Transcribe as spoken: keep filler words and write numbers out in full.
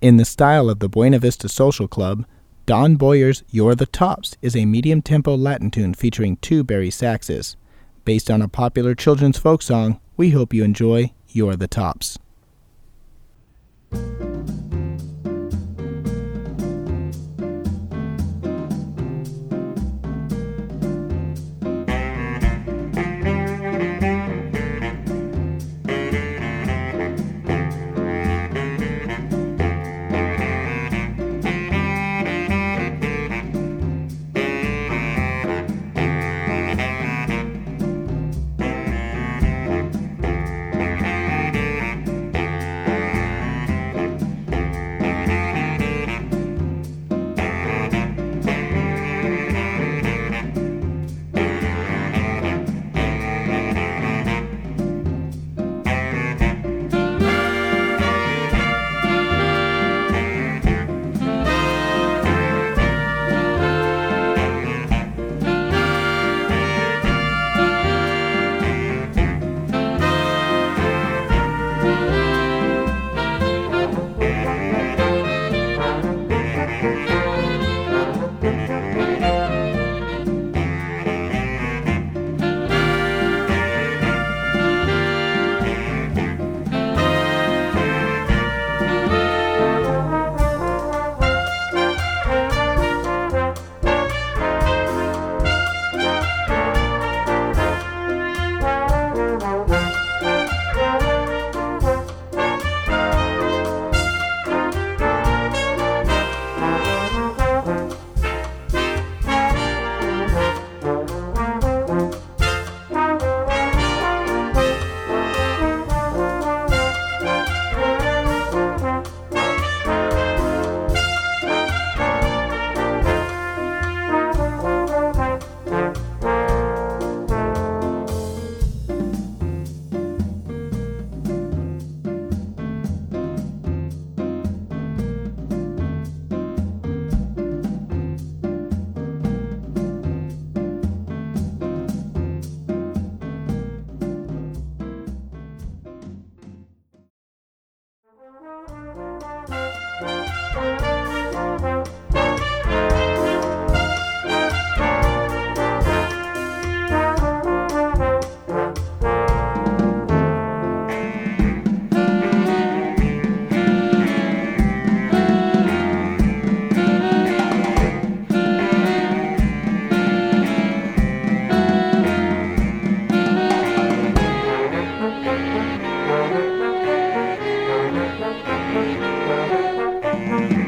In the style of the Buena Vista Social Club, Don Boyer's You're the Tops is a medium-tempo Latin tune featuring two Barry saxes. Based on a popular children's folk song, we hope you enjoy You're the Tops. Thank you.